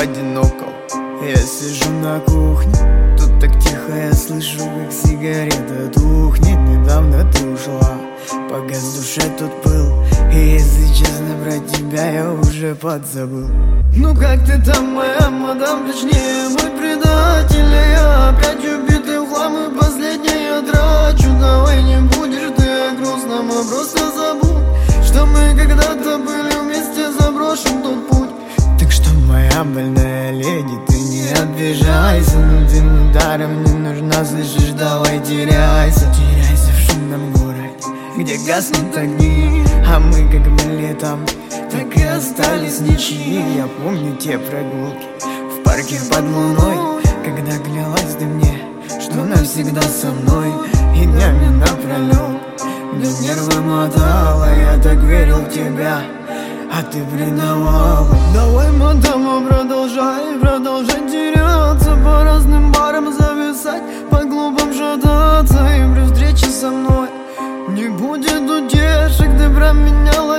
одинокого. Я сижу на кухне, тут так тихо, я слышу, как сигарета тухнет. Недавно ты ушла, погас в душе тот пыл, и если честно, про тебя я уже подзабыл. Ну как ты там, моя мадам, точнее мой предатель, а я опять убитый в хлам, и последнее я трачу. Давай не будешь ты о грустном, а просто забудь, что мы когда-то были вместе, заброшен тот путь. Так что, моя больная леди, ты не обижайся, но ты ударом не нужна, слышишь, давай теряйся. Теряйся в шумном городе, где гаснут огни, а мы как были там, так и остались ничьи. Я помню те прогулки в парке под луной, когда клялась ты мне, что навсегда со мной, и днями напролет мне нервы мотала. Я так верил в тебя, а ты предавала. Давай, мадама, продолжай теряться, по разным барам зависать, по глупым шататься, и при встрече со мной не будет утешек. Ты променяла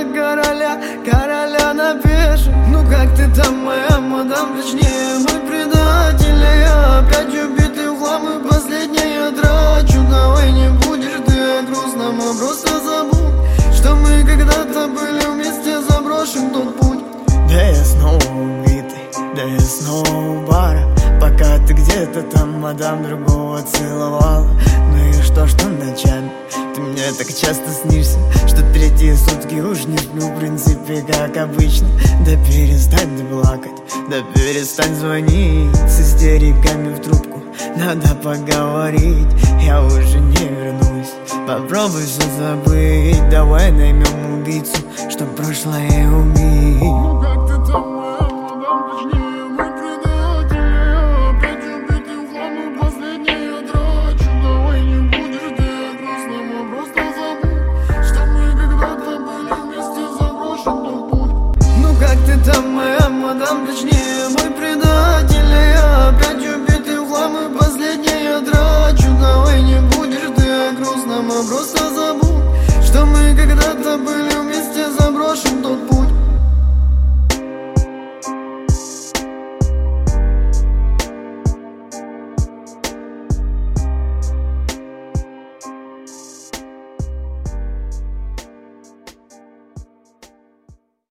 короля на пешек. Ну как ты там, моя мадам, точнее мой предатель, а я опять убитый в хлам, и последнее я трачу. Давай не будешь ты о грустном, а просто забудь, что мы когда-то были вместе, заброшен тот путь. Да я снова убитый, да я снова у бара, пока ты где-то там, мадам, другого целовала. Ну и что ночами ты мне так часто снишься, что третьи сутки уж не сплю, в принципе, как обычно. Да перестань ты плакать, да перестань звонить с истериками в трубку, надо поговорить, я уже не вернусь. Попробуй все забыть, давай наймем убийцу, чтоб прошлое убить. Ну как ты там, моя мадам, точнее мой предатель, я опять убитый в хлам, и последнее я трачу. Давай не будешь ты о грустном, а просто забудь, что мы когда-то были вместе, заброшен тот путь. Ну как ты там, моя мадам, точнее мой предатель, а я опять убитый в хлам, и последнее я трачу. Давай не будешь ты о грустном, а просто забудь, что мы когда-то были вместе, заброшен тот